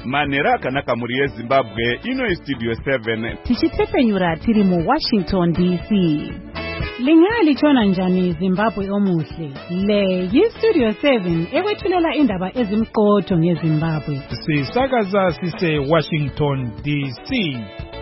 Manera akanaka muri yeZimbabwe ino Studio 7 tichitepenyura tiri mu Washington DC. Lingalitshona njani Zimbabwe omuhle? Le yiStudio 7 ekwethulela indaba ezimqotho ngeZimbabwe. Sisakaza sise Washington DC.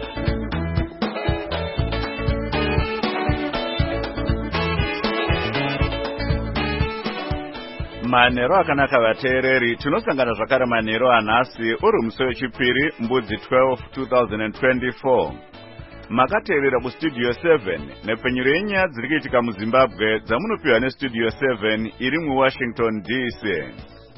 Manero akanaka vateereri, tinosangana zvakare manero anhasi uri musi wechipiri mbudzi 12 2024. Makateerera kuStudio 7 nepfenyuro yenyaya dziri kuitika muZimbabwe dzamunopiwa neStudio 7 iri muWashington DC.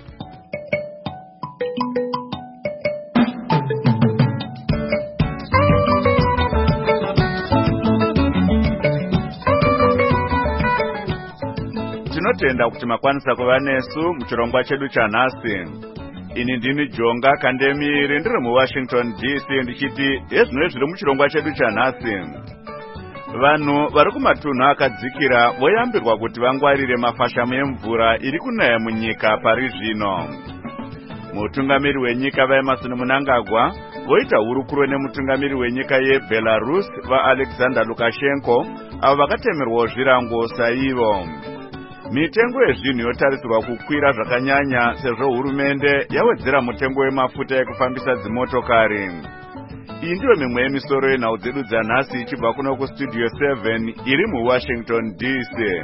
Tinotenda kuti makwanisa kuva nesu muchirongwa chedu chanhasi. Ini ndini Jonga Kandemiri ndiri muWashington DC ndichiti ezvinoi zviri muchirongwa chedu chanhasi. Vanhu vari kumatunhu akadzikira voyambirwa kuti vangwarire mafashamu emvura iri kunaya munyika pari zvino. Mutungamiri wenyika vaEmmerson Mnangagwa voita hurukuro nemutungamiri wenyika yeBelarus vaAlexander Lukashenko avo vakatemerwawo zvirango saivo. Mitengo yezvinhu yotarisirwa kukwira zvakanyanya sezvo hurumende yawedzera mutengo wemafuta ekufambisa dzimotokari. Iyi ndiyo mimwe yemisoro yenhau dzedu dzanhasi ichibva kuno kuStudio 7 iri muWashington DC.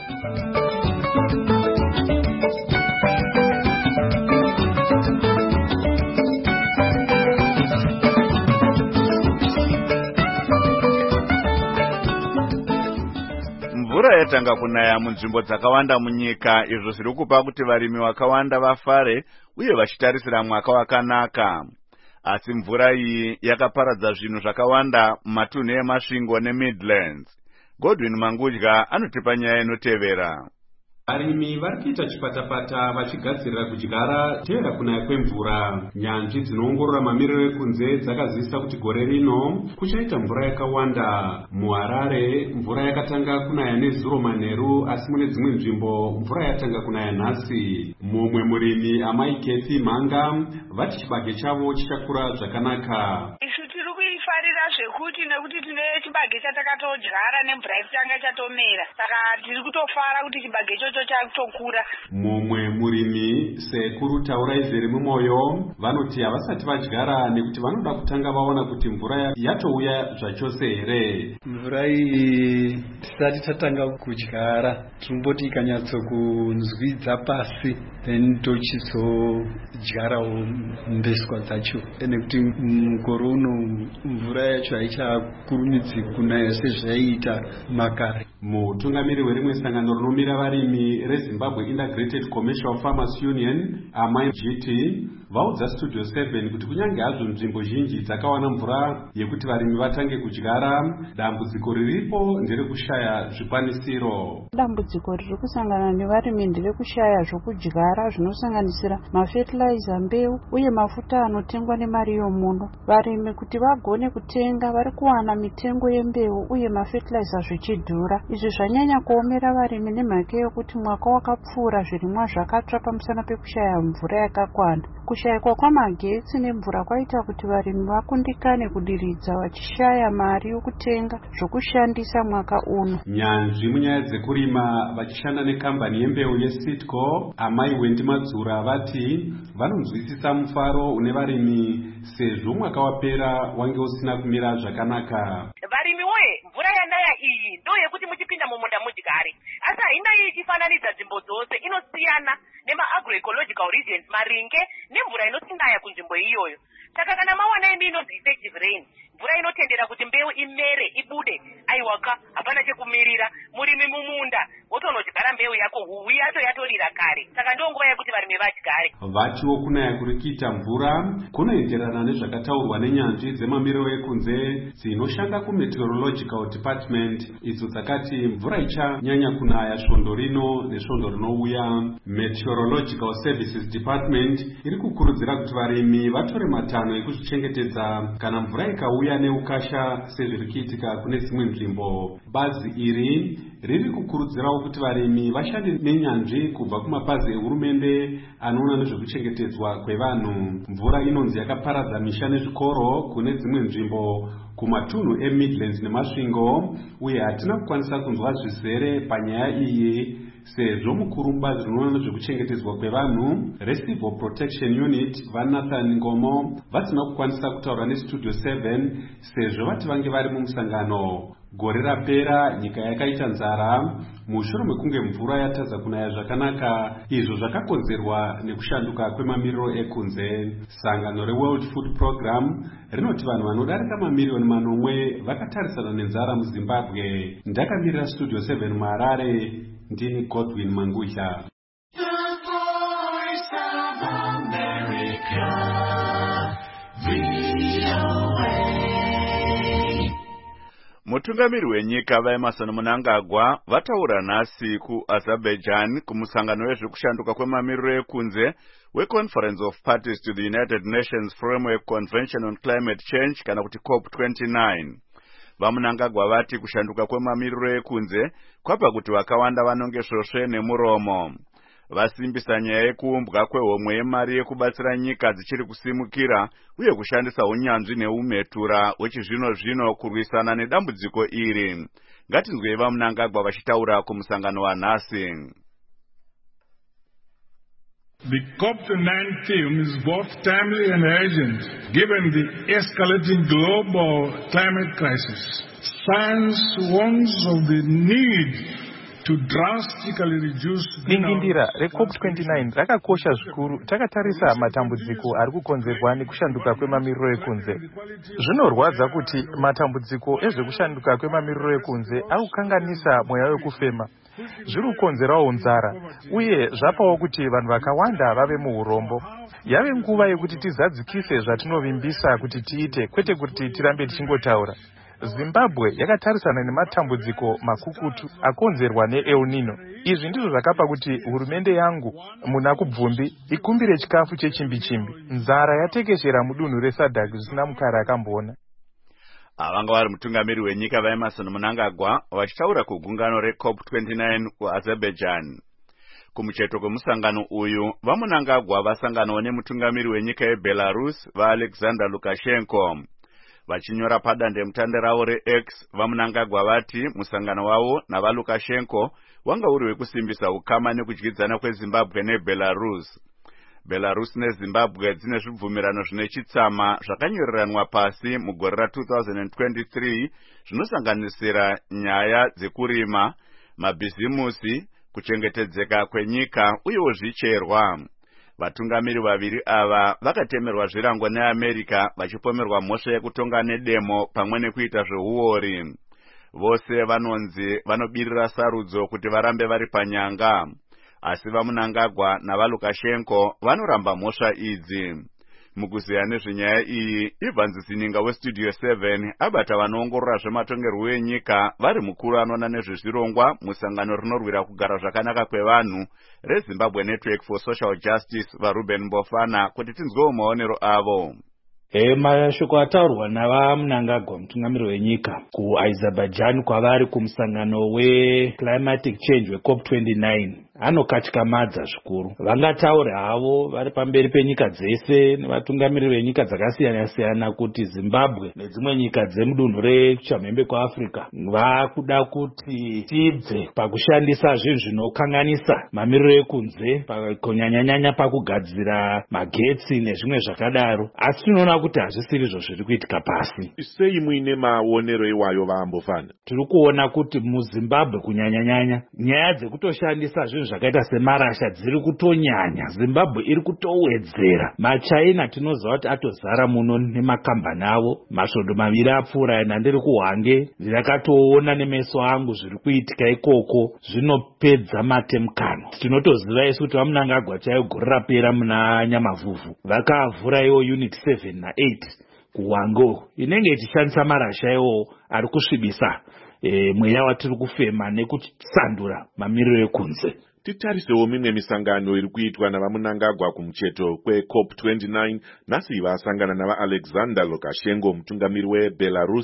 Mvura yatanga kunaya munzvimbo dzakawanda munyika, izvo zviri kupa kuti varimi vakawanda vafare uye vachitarisira mwaka wakanaka. Asi mvura iyi yakaparadza zvinhu zvakawanda mumatunhu emasvingo neMidlands. Godwin Mangudya anotipa nyaya inotevera. Varimi vari kuita chipatapata vachigadzirira kudyara tevera kunaya kwemvura. Nyanzvi dzinoongorora mamiriro ekunze dzakazivisa kuti gore rino kuchaita mvura yakawanda. MuHarare mvura yakatanga kunaya nezuro manheru, asi mune dzimwe nzvimbo mvura yatanga kunaya nhasi. Mumwe murimi Amai Kethi Mhanga vati chibage chavo chichakura zvakanaka. Farira zvekuti nekuti tine chibage chatakatodyara nemvura itanga chatomera, saka tiri kutofara kuti chibage ichocho chakutokura. Mumwe murimi Sekuru Tauraizeri Mumoyo vanoti havasati vadyara nekuti vanoda kutanga vaona kuti mvura yatouya zvachose here. Mvura iyi tisati tatanga kudyara tinomboti ikanyatsokunzwidza pasi then tochizodyarawo mbeswa dzacho, nekuti mukore uno mvura yacho haichakurumidzi kunaya sezvaiita makare. Mutungamiri werimwe sangano rinomira varimi reZimbabwe Integrated Commercial Farmers Union Amai GT vaudza Studio 7 kuti kunyange hazvo nzvimbo zhinji dzakawana mvura yekuti varimi vatange kudyara, dambudziko riripo nderekushaya zvikwanisiro. Dambudziko riri kusangana nevarimi nderekushaya zvokudyara zvinosanganisira mafertilizer, mbeu uye mafuta anotengwa nemari yomuno. Varimi kuti vagone kutenga vari kuwana mitengo yembeu uye mafertilizer zvichidhura. Izvi zvanyanya kuomera varimi nemhaka yokuti mwaka wakapfuura zvirimwa zvakatsva pamusana pekushaya mvura yakakwana. Kushayikwa kwamagetsi nemvura kwaita kuti varimi vakundikane kudiridza vachishaya mari yokutenga zvokushandisa mwaka uno. Nyanzvi munyaya dzekurima vachishanda nekambani yembeu yeSitco Amai Wendi Madzura vati vanonzwisisa mufaro une varimi sezvo mwaka wapera wange usina kumira zvakanaka. Varimi woye, mvura yanaya iyi ndo yekuti muchipinda mumunda mudyare, asi haina ichifananidza nzvimbo dzose, inosiyana nema-agroecological regions maringe nemvura inosinaya kunzvimbo iyoyo. Saka kana mawana imi inonzi effective rain, mvura inotendera kuti mbeu imere ibude, aiwaka hapana chekumirira, murimi mumunda wotonodyara mbeu yako, huwi yacho yatorira kare. Saka ndonguva yekuti varimi vadyare. Vatiwo kunaya kuri kuita mvura kunoenderana nezvakataurwa nenyanzvi dzemamiriro ekunze dzinoshanda kumeteorological department, idzo dzakati mvura ichanyanya kunaya svondo rino nesvondo rinouya. Meteorological Services Department iri kukurudzira kuti varimi vatore matanho ekuzvichengetedza kana mvura ikauya neukasha sezviri kuitika kune dzimwe nzvimbo. Bazi iri riri kukurudzirawo kuti varimi vashande nenyanzvi kubva kumapazi ehurumende anoona nezve nezvekuchengetedzwa kwevanhu. Mvura inonzi yakaparadza misha nezvikoro kune dzimwe nzvimbo kumatunhu eMidlands nemasvingo, uye hatina kukwanisa kunzwa zvizere panyaya iyi sezvo mukurumba zvinoona nezvekuchengetedzwa kwevanhu reCivil Protection Unit vaNathan Ngomo vasina kukwanisa kutaura neStudio 7 sezvo vati vange vari mumusangano. Gore rapera nyika yakaita nzara mushure mekunge mvura yatadza kunaya zvakanaka, izvo zvakakonzerwa nekushanduka kwemamiriro ekunze. Sangano reWorld Food Program rinoti vanhu vanodarika mamiliyoni 8 vakatarisana nenzara muZimbabwe. Ndakamirira Studio 7 muHarare, ndini Godwin Mangusha. Mutungamiri wenyika vaEmerson Mnangagwa vataura nhasi kuAzerbaijan kumusangano wezvekushanduka kwemamiriro ekunze weConference of Parties to the United Nations Framework Convention on Climate Change kana kuti COP29. VaMnangagwa vati kushanduka kwemamiriro ekunze kwapa kuti vakawanda vanonge svosve nemuromo. Vasimbisa nyaya yekuumbwa kwehomwe yemari yekubatsira nyika dzichiri kusimukira uye kushandisa unyanzvi neumhetura wechizvino-zvino kurwisana nedambudziko iri. Ngatinzwei vaMnangagwa vachitaura kumusangano wanhasi. The COP29 theme is both timely and urgent, given the escalating global climate crisis. Science warns of the need to drastically reduce. Dingindira reCOP29 rakakosha zvikuru takatarisa matambudziko ari kukonzerwa nekushanduka kwemamiriro ekunze. Zvinorwadza kuti matambudziko ezvekushanduka kwemamiriro ekunze akukanganisa mweya wekufema. Zviri kukonzerawo nzara uye zvapawo kuti vanhu vakawanda vave muurombo. Yave nguva yekuti tizadzikise zvatinovimbisa kuti tiite, kwete kuti tirambe tichingotaura. Zimbabwe yakatarisana nematambudziko makukutu akonzerwa neEl Nino. Izvi ndizvo zvakapa kuti hurumende yangu muna kubvumbi ikumbire chikafu chechimbi-chimbi. Nzara yatekeshera mudunhu reSADC zvisina mukara akamboona. Avanga vari mutungamiri wenyika vaEmerson Mnangagwa vachitaura kugungano reCOP29 kuAzerbaijan. Kumucheto kwemusangano uyu, vaMnangagwa vasanganawo nemutungamiri wenyika yeBelarus vaAlexander Lukashenko. Vachinyora padandemutande ravo reX, vaMnangagwa vati musangano wavo navaLukashenko wanga uri wekusimbisa ukama nekudyidzana kweZimbabwe neBelarus. Belarus neZimbabwe dzine zvibvumirano zvine chitsama zvakanyoreranwa pasi mugore ra2023 zvinosanganisira nyaya dzekurima, mabhizimusi, kuchengetedzeka kwenyika uyewo zvicherwa. Vatungamiri vaviri ava vakatemerwa zvirango neAmerica vachipomerwa mhosva yekutonga nedemo pamwe nekuita zveuori. Vose vanonzi vanobirira sarudzo kuti varambe vari panyanga. Asi vaMnangagwa navaLukashenko vanoramba mhosva idzi. Mukuziya nezvenyaya iyi, Ivan Zininga weStudio 7 abata vanoongorora zvematongerwo enyika vari mukuru anoona nezvezvirongwa musangano rinorwira kugara zvakanaka kwevanhu reZimbabwe Network for Social Justice vaRuben Mbofana kuti tinzwewo maonero avo. Mashoko ataurwa navaMnangagwa mutungamiri wenyika kuAzerbaijan kwavari kumusangano weClimatic Change weCOP29 anokatyamadza zvikuru. Vangataura havo vari pamberi penyika dzese nevatungamiri venyika dzakasiyana-siyana kuti Zimbabwe nedzimwe nyika dzemudunhu rechamhembe kuAfrica vakuda kuti tibve pakushandisa zvinhu zvinokanganisa mamiriro ekunze kunyanya-nyanya pakugadzira magetsi nezvimwe zvakadaro, asi tinoona kuti hazvisiri izvo zviri kuitika pasi. Sei muine maonero iwayo vaMbofana? Tiri kuona kuti muZimbabwe kunyanya-nyanya nyaya dzekutoshandisa zvinhu zvakaita semarasha dziri kutonyanya. Zimbabwe iri kutowedzera. MaChina tinoziva kuti atozara muno nemakambani avo. Masvondo maviri apfuura ndiri kuHwange ndakatoona nemeso angu zviri kuitika ikoko, zvinopedza matemukano. Tinotoziva isu kuti vaMnangagwa chaiyo gore rapera muna Nyamavhuvhu vakavhura iwo unit 7 na8 kuHwange inenge ichishandisa marasha iwo ari kusvibisa mweya watiri kufema nekusandura mamiriro ekunze. Titarisewo mimwe misangano iri kuitwa navaMnangagwa kumucheto kweCOP29 nhasi vasangana navaAlexander Lukashenko mutungamiri weBelarus.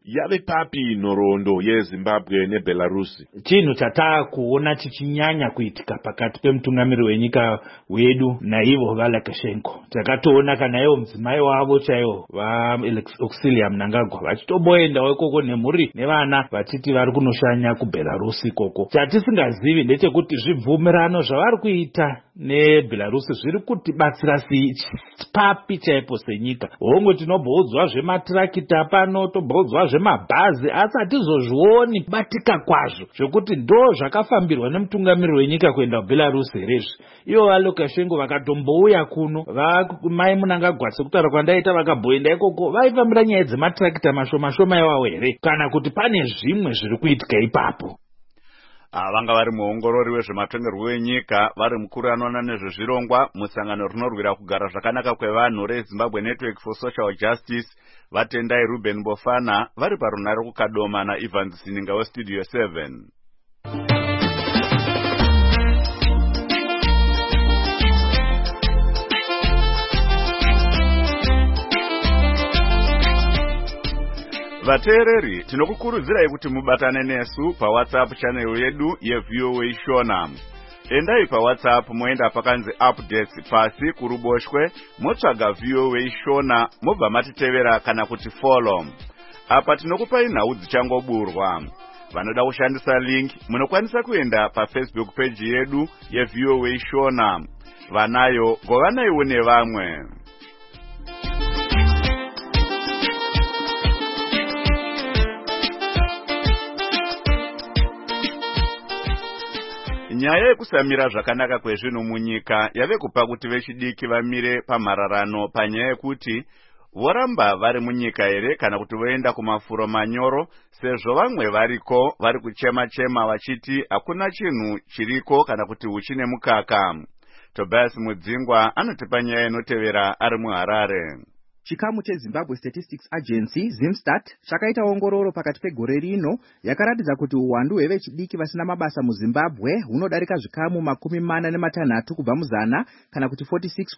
yave papi nhoroondo yeZimbabwe neBelarusi? Chinhu chatakuona chichinyanya kuitika pakati pemutungamiri wenyika wedu naivo vaLukashenko. Takatoona kana ivo mudzimai wavo chaivo vaAlexios Mnangagwa vachitomboendawo ikoko nemhuri nevana vachiti vari kunoshanya kuBelarusi ikoko. Chatisingazivi ndechekuti zvibvumirano zvavari kuita neBelarusi zviri kutibatsira papi chaipo senyika. Hongu tinobhoudzwa zvematirakita pano, tobhoudzwa zvemabhazi, asi hatizozvioni batika kwazvo zvekuti ndo zvakafambirwa nemutungamiri wenyika kuenda kuBelarusi herezvi. Ivo vaLukashenko vakatombouya kuno, mai Mnangagwa sekutaura kwandaita vakabhoenda ikoko, vaifambira nyaya dzematirakita mashoma iwawo here, kana kuti pane zvimwe zviri kuitika ipapo. Vanga vari muongorori wezvematongerwo wenyika, vari mukuru anoona nezvezvirongwa musangano rinorwira kugara zvakanaka kwevanhu reZimbabwe Network for Social Justice, Vatendai Ruben Bofana, vari parunare kuKadoma naIvans Sininga weStudio 7. Vateereri, tinokukurudzirai kuti mubatane nesu paWhatsApp channel yedu yeVOA Shona. Endai paWhatsApp moenda pakanzi updates pasi kuruboshwe, motsvaga VOA Shona, mobva matitevera kana kuti follow. Apa tinokupai nhau dzichangoburwa. Vanoda kushandisa link, munokwanisa kuenda paFacebook page yedu yeVOA Shona. Vanayo, ngovanayiwo nevamwe. Nyaya yekusamira zvakanaka kwezvinhu munyika yave kupa kuti vechidiki vamire pamhararano panyaya yekuti voramba vari munyika here kana kuti voenda kumafuro manyoro, sezvo vamwe variko vari kuchema-chema vachiti hakuna chinhu chiriko kana kuti huchine mukaka. Tobias Mudzingwa anotipa nyaya inotevera ari muHarare. Chikamu cheZimbabwe Statistics Agency, ZimStat, chakaita ongororo pakati pegore rino yakaratidza kuti uwandu hwevechidiki vasina mabasa muZimbabwe hunodarika zvikamu 46 kubva muzana, kana kuti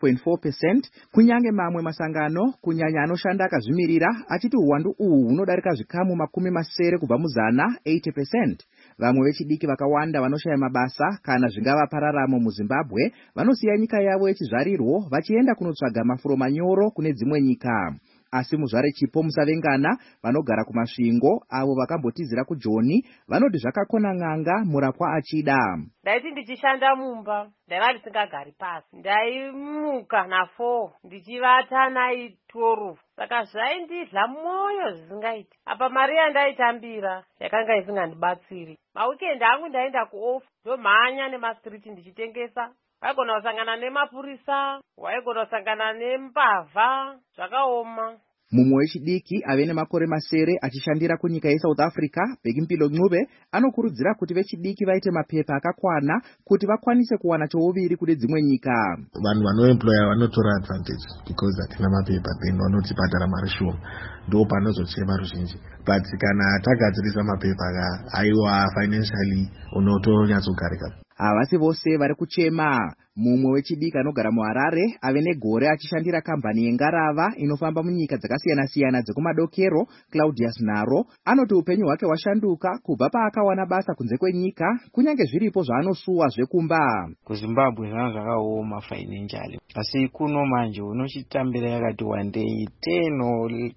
46.4%, kunyange mamwe masangano kunyanya anoshanda akazvimirira achiti uwandu uhu hunodarika zvikamu 70 kubva muzana, 80%. Vamwe vechidiki vakawanda vanoshaya mabasa kana zvingava pararamo muZimbabwe vanosiya nyika yavo yechizvarirwo vachienda kunotsvaga mafuro manyoro kune dzimwe nyika. Asi muzvare chipo musavengana vanogara kumasvingo avo vakambotizira kuJoni vanoti zvakakona n'anga murapwa achida. Ndaiti ndichishanda mumba ndaiva ndisingagari pasi, ndaimuka na4 ndichivata na12, saka zvaindidla mwoyo zvisingaiti. Apa mari yandaitambira yakanga isingandibatsiri. Mawikendi angu ndaenda kuoff ndomhanya nemastriti ndichitengesa. Waigona kusangana nemapurisa, waigona kusangana nembavha, zvakaoma. Mumwe wechidiki ave nemakore masere achishandira kunyika yeSouth Africa, Bhekimphilo Ncube, anokurudzira kuti vechidiki vaite mapepa akakwana kuti vakwanise kuwana chouviri kune dzimwe nyika. Vanhu vanoemploya vanotora advantage because hatina mapepa, then vanotibhadhara mari shoma, ndo panozochema ruzhinji. But kana tagadzirisa mapepa aiwa financially unotonyatsogarika. Havasi vose vari kuchema. Mumwe wechidiki anogara muHarare ave negore achishandira kambani yengarava inofamba munyika dzakasiyana-siyana dzekumadokero, Claudius Naro, anoti upenyu hwake hwashanduka kubva paakawana basa kunze kwenyika, kunyange zviripo zvaanosuwa zvekumba. KuZimbabwe zvanga zvakaoma financially, asi kuno manje unochitambira yakati one day 10 or 20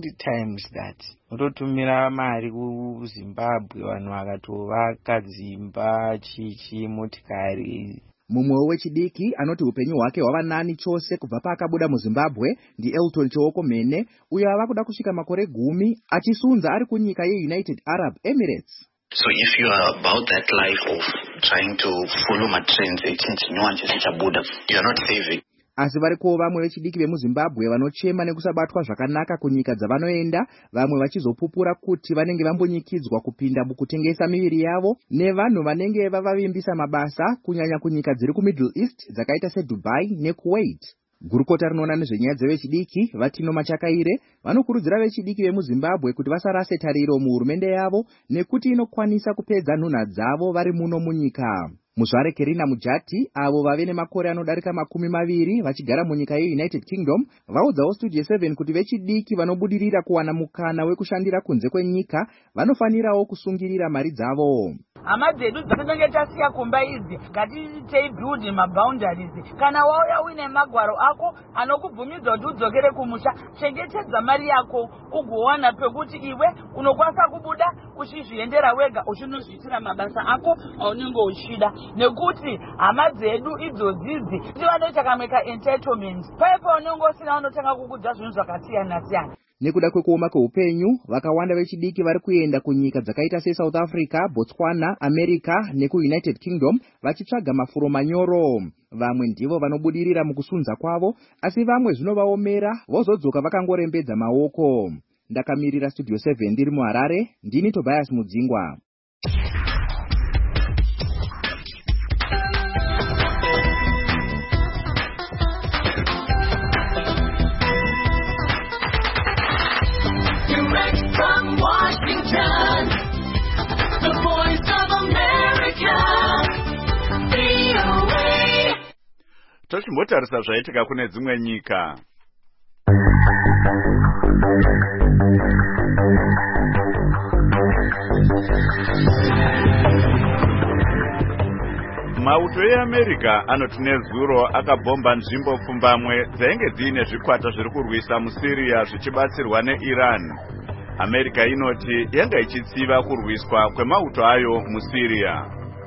times that. Unototumira mari kuZimbabwe vanhu vakatovaka dzimba, chichi, motikari. Mumwe wechidiki anoti upenyu hwake hwava nani chose kubva paakabuda muZimbabwe ndi Elton Chooko Mene, uyo ava kuda kusvika makore 10 achisunza ari kunyika yeUnited Arab Emirates. So if you are about that life of trying to follow my trends, you are not saving. Asi variko vamwe vechidiki vemuZimbabwe vanochema nekusabatwa zvakanaka kunyika dzavanoenda, vamwe vachizopupura kuti vanenge vambonyikidzwa kupinda mukutengesa miviri yavo nevanhu vanenge vavavimbisa mabasa, kunyanya kunyika dziri kuMiddle East dzakaita seDubai neKuwait. Gurukota rinoona nezvenyaya dzevechidiki Vatino Machakaire vanokurudzira vechidiki vemuZimbabwe kuti vasarase tariro muhurumende yavo nekuti inokwanisa kupedza nhunha dzavo vari muno munyika. Muzvare Kerina Mujati, avo vave nemakore anodarika 20 vachigara munyika yeUnited Kingdom, vaudzawo Studio 7 kuti vechidiki vanobudirira kuwana mukana wekushandira kunze kwenyika vanofanirawo kusungirira mari dzavo. Hama dzedu dzatinenge tasiya kumba idzi ngatitei build maboundaries. Kana wauya uine magwaro ako anokubvumidza kuti udzokere kumusha, chengetedza mari yako ugowana pekuti iwe unokwanisa kubuda uchizviendera wega uchinozviitira mabasa ako aunenge uchida. Nekuti hama dzedu idzodzidzi ndivanoita kamwe entitlement. Paipo unenge usina unotanga kukudza zvinhu zvakasiyana siyana. Nekuda kwekuoma kweupenyu, vakawanda vechidiki vari kuenda kunyika dzakaita seSouth Africa, Botswana, America nekuUnited Kingdom vachitsvaga mafuro manyoro. Vamwe ndivo vanobudirira mukusunza kwavo, asi vamwe zvinovaomera vozodzoka vakangorembedza maoko. Ndakamirira Studio 7 ndiri muHarare, ndini Tobias Mudzingwa. Tochimbotarisa zvaitika kune dzimwe nyika. Mauto eAmerica anoti nezuro akabhomba nzvimbo pfumbamwe dzainge dziine zvikwata zviri kurwisa muSyria zvichibatsirwa neIran. America inoti yanga ichitsiva kurwiswa kwemauto ayo muSyria.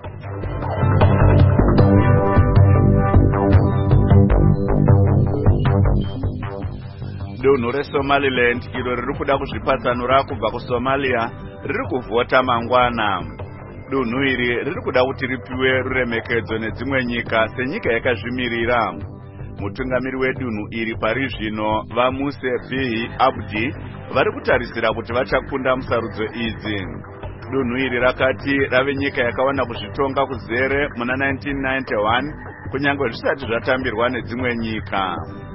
Dunhu reSomaliland iro riri kuda kuzvipatsanura kubva kuSomalia riri kuvhota mangwana. Dunhu iri riri kuda kuti ripiwe ruremekedzo nedzimwe nyika senyika yakazvimirira. Mutungamiri wedunhu iri pari zvino vaMuse Bihi Abdi vari kutarisira kuti vachakunda musarudzo idzi. Dunhu iri rakati rave nyika yakawana kuzvitonga kuzere muna 1991 kunyange zvisati zvatambirwa nedzimwe nyika.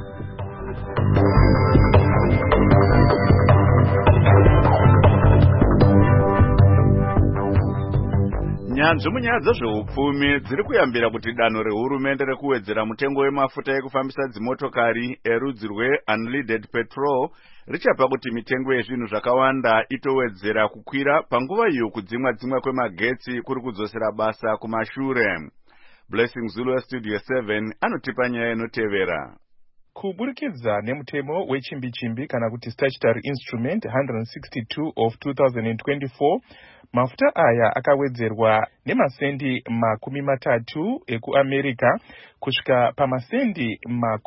Nyanzvi munyaya dzezveupfumi dziri kuyambira kuti danho rehurumende rekuwedzera mutengo wemafuta ekufambisa dzimotokari erudzi rweunleaded petrol richapa kuti mitengo yezvinhu zvakawanda itowedzera kukwira panguva iyo kudzimwa kwemagetsi kuri kudzosera basa kumashure. Blessing Zulu Studio 7 anotipa nyaya inotevera. Kuburikidza nemutemo wechimbi-chimbi kana kuti statutory instrument 162 of 2024, mafuta aya akawedzerwa nemasendi 30 ekuAmerica kusvika pamasendi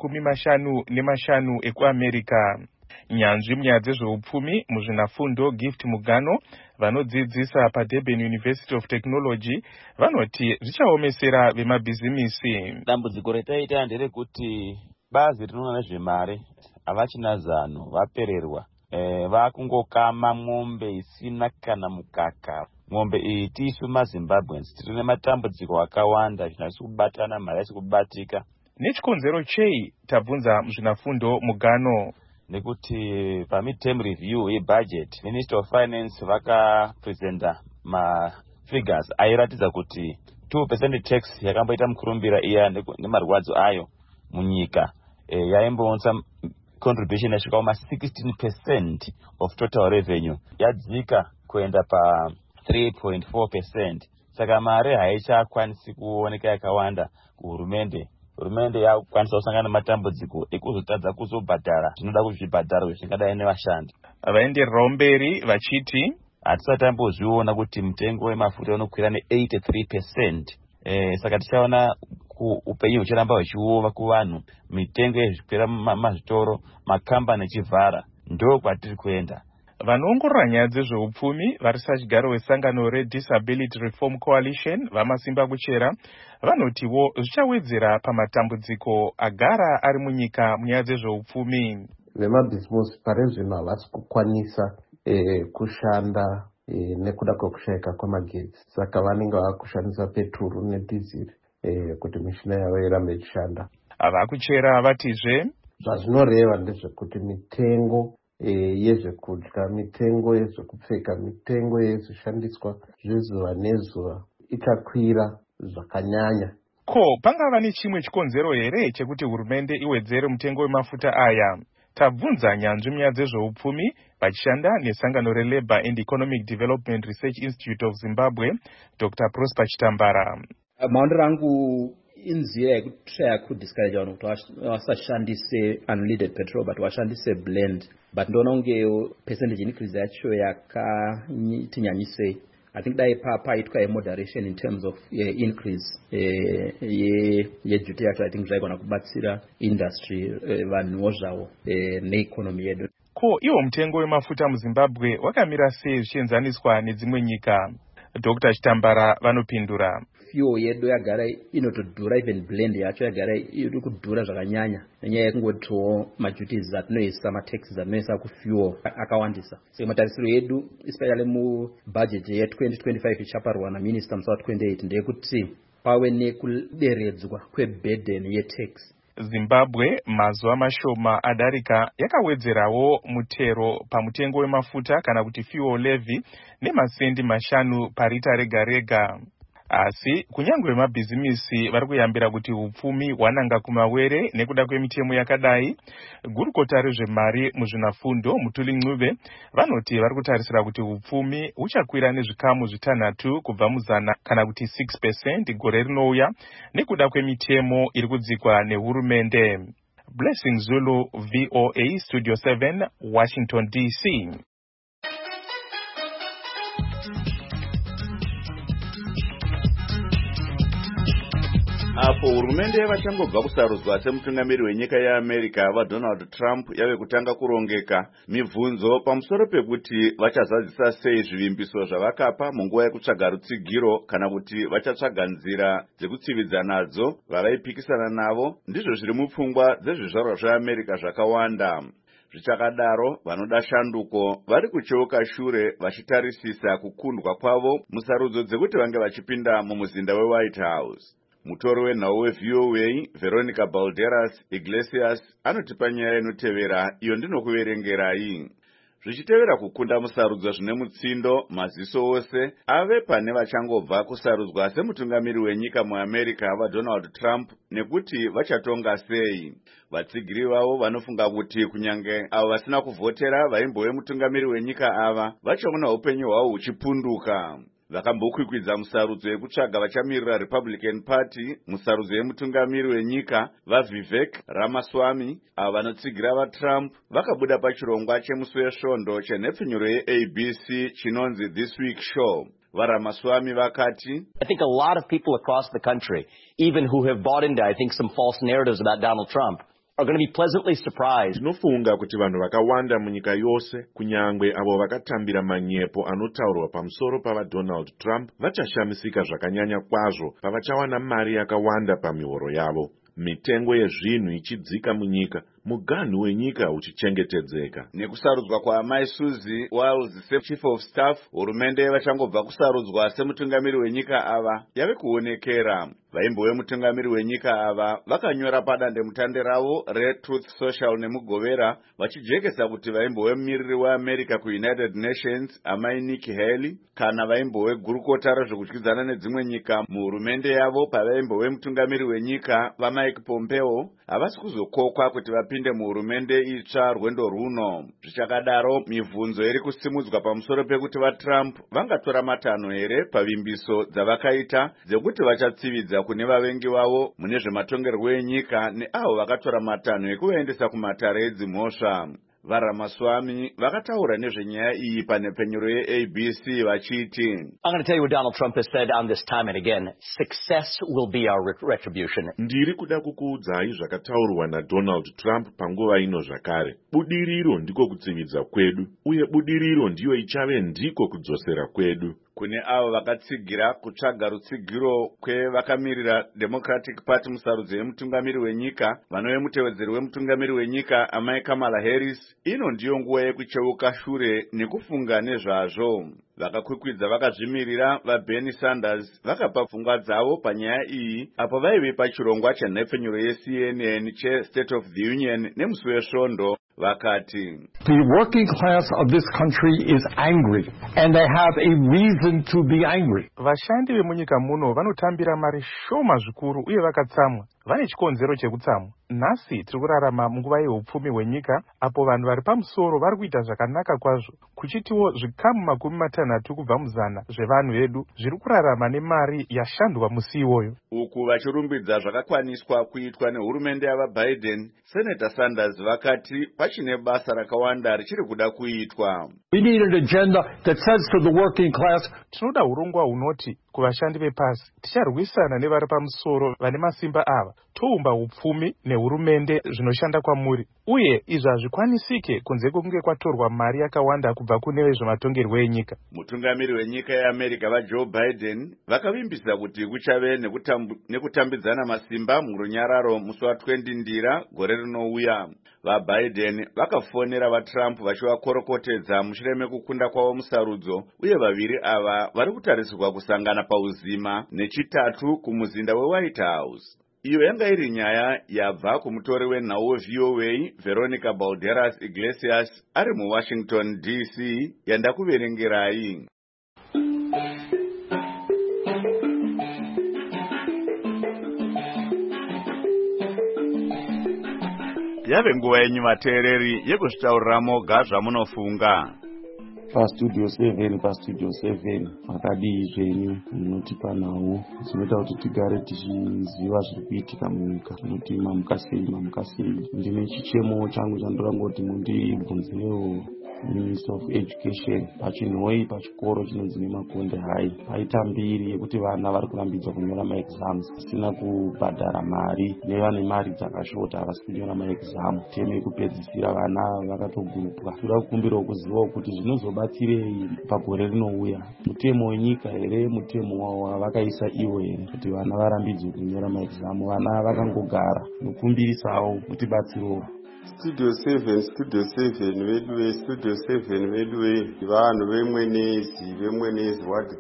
55 ekuAmerica. Nyanzvi munyaya dzezveupfumi muzvinafundo Gift Mugano vanodzidzisa paDurban University of Technology vanoti zvichaomesera vemabhizimisi. Dambudziko retaita nderekuti bazi rinoona nezvemare havachina zano, vapererwa. Vakungokama mombe isina kana mukaka. Mombe iyi tisu maZimbabweans tiri nematambudziko akawanda zvinasi kubatana, mari yasi kubatika. Nechikonzero chei? Tabvunza muzvinafundo Mugano. Nekuti pamidterm review yebudget Minister of Finance vakapresenta mafigures airatidza kuti 2% tax yakamboita mukurumbira iya nemarwadzo ayo munyika yaimboonesa contribution yasvika kuma 16% of total revenue yadzika kuenda pa 3.4%. Saka mari haichakwanisi kuoneka yakawanda kuhurumende. Hurumende yakukwanisa kusangana nematambudziko ekuzotadza kuzobhadhara zvinoda kuzvibhadhara zvingadai nevashandi. Vaendererawo mberi vachiti hatisati tambozviona kuti mutengo wemafuta unokwira ne83%. Saka tichaona upenyu huchiramba huchioma kuvanhu, mitengo yezvikwira mazvitoro, makambani echivhara, ndo kwatiri kuenda. Vanoongorora nyaya dzezveupfumi vari sachigaro wesangano reDisability Reform Coalition vamasimba kuchera vanotiwo zvichawedzera pamatambudziko agara ari munyika munyaya dzezveupfumi. Vemabhizimusi pari zvino havasi kukwanisa kushanda nekuda kwekushayika kwemagetsi, saka vanenge vakushandisa petruru nedhiziri kuti mishina yavo irambe ichishanda. Vakuchera vatizve zvazvinoreva ndezvekuti mitengo yezvekudya, mitengo yezvekupfeka, mitengo yezvishandiswa zvezuva nezuva ichakwira zvakanyanya. Ko pangava nechimwe chikonzero here chekuti hurumende iwedzere mutengo wemafuta aya? Tabvunza nyanzvi munyaya dzezveupfumi vachishanda nesangano reLabour and Economic Development Research Institute of Zimbabwe, Dr. Prosper Chitambara. Maondero angu inzira yekutraya kudiscourage vanhu kuti vasashandise unleaded petrol but vashandise blend, but ndoona kunge percentage increase yacho yakatinyanyisei. I think dai paitwa moderation in terms of increase duty yacho. I think zvaigona kubatsira industry vanhuwo zvavo neeconomy yedu. Ko iwo mutengo wemafuta muZimbabwe wakamira sei zvichienzaniswa nedzimwe nyika? Dr. Chitambara vanopindura. Fuel yedu yagara inotodhura, even blend yacho yagara iri kudhura zvakanyanya nenyaya yekungotiwo maduties atinoisa, mataxes atinoisa kufuel akawandisa. Saka matarisiro yedu especially mubudget ye2025 ichaparwa naMinister musi wa28 ndeyekuti pave nekuderedzwa kweburden yetax. Zimbabwe mazuva mashoma adarika yakawedzerawo mutero pamutengo wemafuta kana kuti fuel levy nemasendi 5 parita rega rega. Asi kunyangwe mabhizimisi vari kuyambira kuti upfumi hwananga kumawere nekuda kwemitemo yakadai, gurukota rezvemari muzvinafundo Mutuli Ncube vanoti vari kutarisira kuti upfumi huchakwira nezvikamu 6 kubva muzana kana kuti 6% gore rinouya nekuda kwemitemo iri kudzikwa nehurumende. Blessing Zulu, VOA, Studio 7, Washington DC. Apo hurumende vachangobva kusarudzwa semutungamiri wenyika yeAmerica vaDonald Trump yave kutanga kurongeka mibvunzo pamusoro pekuti vachazadzisa sei zvivimbiso zvavakapa munguva yekutsvaga rutsigiro kana kuti vachatsvaga nzira dzekutsividza nadzo vavaipikisana navo. Ndizvo zviri mupfungwa dzezvizvarwa zveAmerica zvakawanda. Zvichakadaro vanoda shanduko vari kucheuka shure vachitarisisa kukundwa kwavo musarudzo dzekuti vange vachipinda mumuzinda weWhite House. Mutori wenhau weVOA Veronica Balderas Iglesias anotipa nyaya inotevera iyo ndinokuverengerai. Zvichitevera kukunda musarudzo zvine mutsindo, maziso ose ave pane vachangobva kusarudzwa semutungamiri wenyika muAmerica vaDonald Trump nekuti vachatonga sei. Vatsigiri vavo vanofunga kuti kunyange avo vasina kuvhotera vaimbove mutungamiri wenyika ava vachaona upenyu hwavo huchipunduka. Vakambokwikwidza musarudzo yekutsvaga vachamirira Republican Party musarudzo yemutungamiri wenyika vaVivek Ramaswamy avo vanotsigira vaTrump vakabuda pachirongwa chemusi wesvondo chenhepfenyuro yeABC chinonzi This Week Show. VaRamaswamy vakati, I think a lot of people across the country, even who have bought into, I think, some false narratives about Donald Trump, are going to be pleasantly surprised. Ndinofunga kuti vanhu vakawanda munyika yose, kunyangwe avo vakatambira manyepo anotaurwa pamusoro pavaDonald Trump, vachashamisika zvakanyanya kwazvo pavachawana mari yakawanda pamihoro yavo. Mitengo yezvinhu ichidzika munyika, muganhu wenyika uchichengetedzeka. Nekusarudzwa kwaamai Suzy Wiles seChief of Staff, hurumende vachangobva kusarudzwa semutungamiri wenyika ava yave kuonekera. Vaimbove mutungamiri wenyika ava vakanyora padandemutande ravo reTruth Social nemugovera vachijekesa kuti vaimbove mumiriri weAmerica kuUnited Nations amai Nikki Haley kana vaimbove gurukota rezvekudyidzana nedzimwe nyika muhurumende yavo pavaimbove mutungamiri wenyika vaMike Pompeo havasi kuzokokwa kuti vapinde muhurumende itsva rwendo runo. Zvichakadaro mibvunzo iri kusimudzwa pamusoro pekuti vaTrump vangatora matanho here pavimbiso dzavakaita dzekuti vachatsividza kune vavengi vavo mune zvematongerwo enyika neavo vakatora matanho ekuvaendesa kumatare edzimhosva. VaRamaswamy vakataura nezvenyaya iyi panhepfenyuro yeABC vachiti, I'm going to tell you what Donald Trump has said on this time and again. Success will be our retribution. Ndiri kuda kukuudzai zvakataurwa naDonald Trump panguva ino zvakare. Budiriro ndiko kutsividza kwedu, uye budiriro ndiyo ichave ndiko kudzosera kwedu. Kune avo vakatsigira kutsvaga rutsigiro kwevakamirira Democratic Party musarudzo yemutungamiri wenyika vanove mutevedzeri wemutungamiri wenyika amai Kamala Harris, ino ndiyo nguva yekucheuka shure nekufunga nezvazvo. Vakakwikwidza vakazvimirira vaBernie Sanders vakapa pfungwa dzavo panyaya iyi apo vaive pachirongwa chenhepfenyuro yeCNN cheState of the Union nemusi wesvondo. vakati the working class of this country is angry and they have a reason to be angry. Vashandi vemunyika muno vanotambira mari shoma zvikuru uye vakatsamwa. Vane chikonzero chekutsamwa. Nhasi tiri kurarama munguva yeupfumi hwenyika apo vanhu vari pamusoro vari kuita zvakanaka kwazvo. Kuchitiwo zvikamu 60 kubva muzana zvevanhu vedu zviri kurarama nemari yashandwa musi iwoyo. Uku vachirumbidza zvakakwaniswa kuitwa nehurumende yavaBiden, Senator Sanders vakati pachine basa rakawanda richiri kuda kuitwa. We need an agenda that says to the working class, tinoda urongwa hunoti kuvashandi vepasi ticharwisana nevari pamusoro vane masimba ava, toumba upfumi nehurumende zvinoshanda kwamuri, uye izvi hazvikwanisike kunze kwokunge kwatorwa mari yakawanda kubva kune vezvematongerwo enyika. Mutungamiri wenyika yeAmerica vaJoe Biden vakavimbisa kuti kuchave nekutambidzana masimba murunyararo musi wa20 Ndira gore rinouya. VaBiden vakafonera vaTrump vachivakorokotedza mushure mekukunda kwavo musarudzo, uye vaviri ava vari kutarisirwa kusangana pauzima nechitatu kumuzinda weWhite House. Iyo yanga iri nyaya yabva kumutori wenhau weVOA Veronica Balderas Iglesias ari muWashington DC yandakuverengerai. Yave nguva yenyu vateereri yekuzvitaurira moga zvamunofunga. Pastudio 7 makadii zvenyu munotipa nhau zvinoita kuti tigare tichiziva zviri kuitika munyika, tinoti mamuka sei. Ndine chichemo changu chandinoda ngoti mundibvunzewo Minister of Education pachinhoi pachikoro chinonzi neMakonde High paita mbiri yekuti vana vari kurambidzwa kunyora maexams asina kubhadhara mari nevane mari dzakashota havasi kunyora maexam. Teme yekupedzisira vana vakatogurupwa. Toda kukumbirawo kuzivawo kuti zvinozobatsirei pagore rinouya, mutemo wenyika here, mutemo wavakaisa iwo here, kuti vana varambidzwe kunyora maexam. Vana vakangogara. Nokumbirisawo mutibatsirowo. Studio 7 veduwe vanhu vemwenezi ward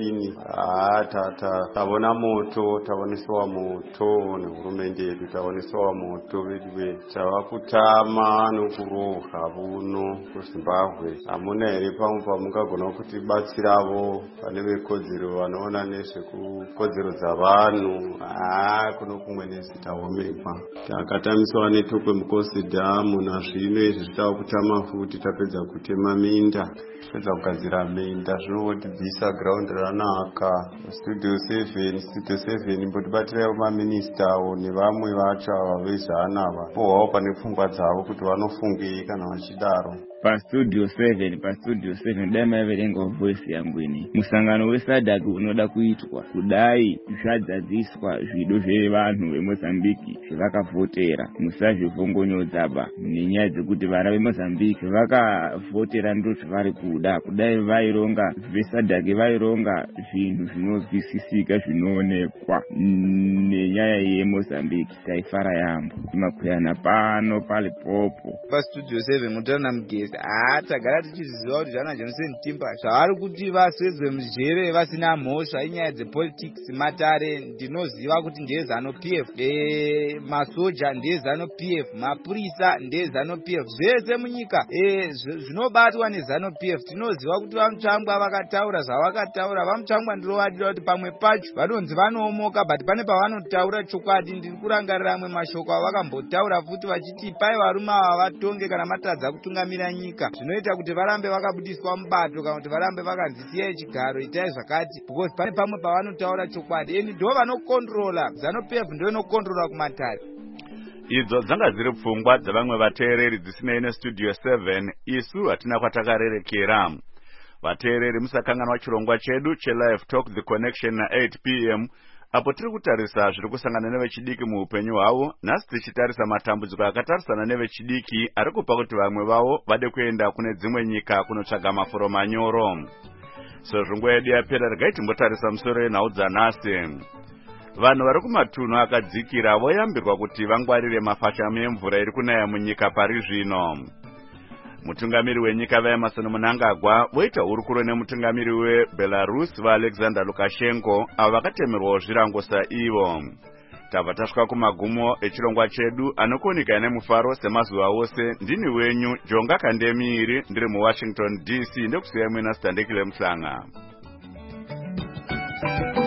13 tavona moto, tavonesewa moto nehurumende yedu, tavonesewa moto veduwe. Tava kutama nokurohwa buno kuZimbabwe. Hamuna here pamwe pamungagona kuti batsiravo pane vekodzero vanoona nezvekukodzero dzavanhu. Kuno kumwenezi taomekwa, takatamiswa netokwe mukonsidha muna zvino izvi zvitava kutama futi. Tapedza kutema minda, tapedza kugadzira minda, zvinotidzisa ground ranaka. Studio 7 mbotibatirawo maministawo nevamwe vacho ava vezana ava, pohwawo pane pfungwa dzavo kuti vanofungei kana vachidaro. Pastudio 7 dai maiverenga voice yangu ini. Musangano weSADC unoda kuitwa kudai zvadzadziswa zvido zvevanhu veMozambique zvavakavhotera. Musazvivhongonyodza nenyaya dzekuti vana veMozambique vakavhotera ndo zvavari kuda. Kudai vaironga veSADC vaironga zvinhu zvinozwisisika zvinoonekwa nenyaya yeMozambique, taifara yambo. Timakweyana pano pali popo. Pastudio 7 mutana mugezi tagara tichiziva kuti zvana Johnson Timber zvavari kuti vaswedzwe mujere vasina mhosva inyaya dzepolitics matare. Ndinoziva kuti ndezano PF, masoja ndezano PF, mapurisa ndezano PF, zvese munyika zvinobatwa nezano PF. Tinoziva kuti vamutsvangwa vakataura zvavakataura. Vamutsvangwa ndirovadira kuti pamwe pacho vanonzi vanoomoka, but pane pavanotaura chokwadi. Ndiri kurangarira amwe mashoko avakambotaura futi vachiti pai varume ava vatonge kana matadza kutungamira nyika, zvinoita kuti varambe vakabudiswa mubato kana kuti varambe vakanzisiyai chigaro, itai zvakati, because pane pamwe pavanotaura chokwadi. Eni ndo vanokontrola, ZANU-PF ndo inokontrola kumatare. Idzo dzanga dziri pfungwa dzavamwe vateereri dzisinei neStudio 7. Isu hatina kwatakarerekera. Vateereri musakanganwa chirongwa chedu cheLive Talk The Connection na 8 PM apo tiri kutarisa zviri kusangana nevechidiki muupenyu hwavo. Nhasi tichitarisa matambudziko akatarisana nevechidiki ari kupa kuti vamwe vavo vade kuenda kune dzimwe nyika kunotsvaga mafuro manyoro. Sezvo nguva yedu yapera, regai timbotarisa musoro yenhau dzanhasi. Vanhu vari kumatunhu akadzikira voyambirwa kuti vangwarire mafashamu emvura iri kunaya munyika pari zvino. Mutungamiri wenyika vaEmmerson Mnangagwa voita hurukuro nemutungamiri weBelarus vaAlexander Lukashenko avo vakatemerwawo zvirango saivo. tabva tasvika kumagumo echirongwa chedu anokuoneka nemufaro semazuva ose. Ndini wenyu Jonga Kandemiri, ndiri muWashington DC, ndekusiyai mwena Standekile Mhlanga.